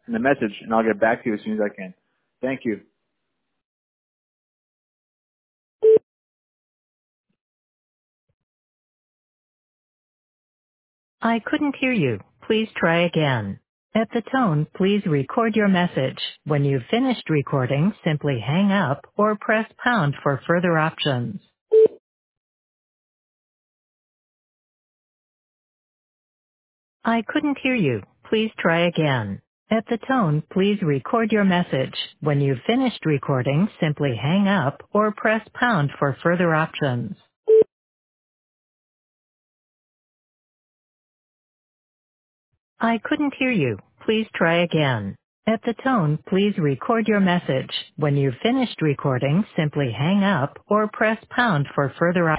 in the message, and I'll get back to you as soon as I can. Thank you. I couldn't hear you. Please try again. At the tone, please record your message. When you've finished recording, simply hang up or press pound for further options. I couldn't hear you. Please try again. At the tone, please record your message. When you've finished recording, simply hang up or press pound for further options. I couldn't hear you. Please try again. At the tone, please record your message. When you've finished recording, simply hang up or press pound for further options.